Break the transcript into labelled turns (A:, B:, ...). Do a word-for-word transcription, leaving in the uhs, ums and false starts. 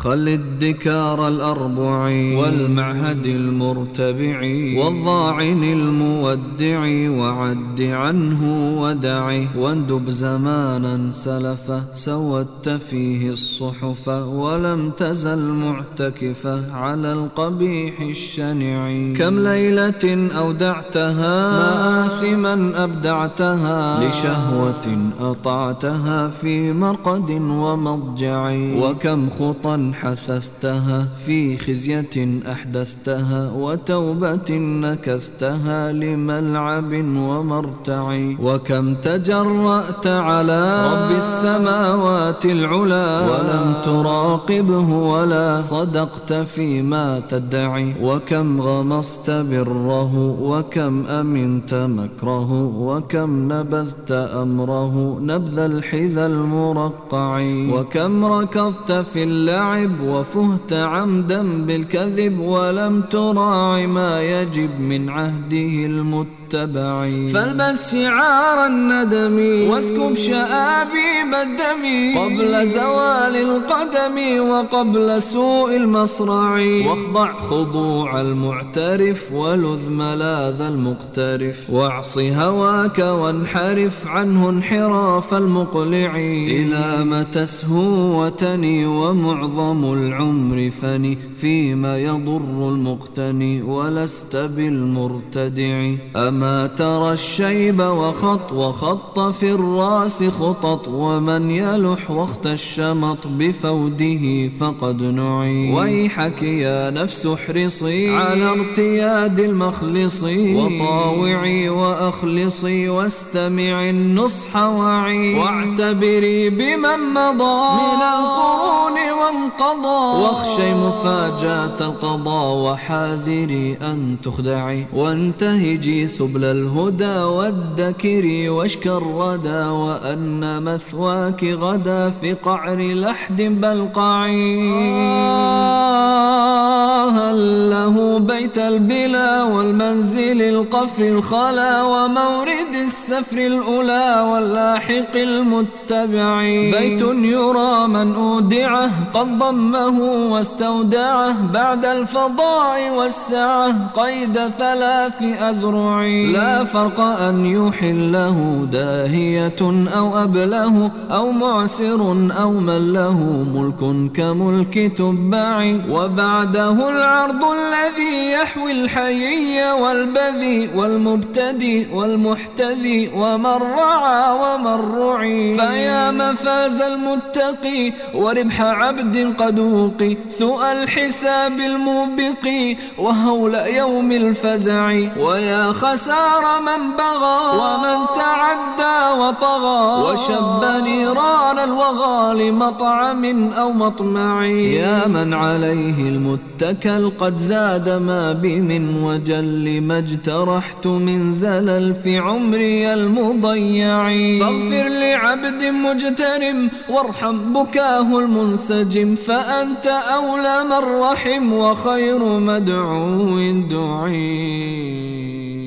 A: خل الدكار الأربع والمعهد المرتبع والضاعن المودع وعد عنه ودعه واندب زمانا سلفه سودت فيه الصحف ولم تزل معتكفة على القبيح الشنع. كم ليلة أودعتها مآثما أبدعتها لشهوة أطعتها في مرقد ومضجع وكم خطا حثثتها في خزية أحدثتها وتوبة نكثتها لملعب ومرتع وكم تجرأت على رب السماوات العلا ولم تراقبه ولا صدقت فيما تدعي وكم غمصت بره وكم أمنت مكره وكم نبذت أمره نبذ الحذى المرقع وكم ركضت في اللعب وفهت عمدا بالكذب ولم تراع ما يجب من عهده المتبع. فالبس شعار الندم واسكب شآبيب الدم قبل زوال القدم وقبل سوء المصرع واخضع خضوع المعترف ولذ ملاذ المقترف واعص هواك وانحرف عنه انحراف المقلع. إلى متى تسهو وتني ومعظم العمر فني فيما يضر المقتني ولست بالمرتدع. أما ترى الشيب وخط وخط في الراس خطط ومن يلح وقت الشمط بفوده فقد نعي. ويحك يا نفس احرصي على ارتياد المخلص وطاوعي وأخلصي واستمعي النصح وعي واعتبري بمن مضى من القرون وانقضى واخشي مفاجأة القضاء وحاذري أن تخدعي وانتهجي سبل الهدى وادكري واشك الردى وأن مثواك غدا في قعر لحد بلقعي. هل له بيت البلا والمنزل القفر الخلا ومورد السفر الأولى واللاحق المتبع بيت يرى من أودعه قد ضمه واستودعه بعد الفضاء والسعة قيد ثلاث أذرع. لا فرق أن يحله داهية أو أبله أو معسر أو من له ملك كملك تبع وبعده العرض الذي يحوي الحيي والبذي والمبتدي والمحتذي ومن رعى ومن رعي. فيا مفاز المتقي وربح عبد قد وقي سوء الحساب الموبق وهول يوم الفزع. ويا خسار من بغى ومن تعدى وطغى وشب نيران الوغى لمطعم أو مطمع. يا من عليه المتكل قد زاد ما بي من وجل ما اجترحت من زلل في عمري المضيع. فاغفر لعبد مجترم وارحم بكاه المنسجم فأنت أولى من رحم وخير مدعو دعي.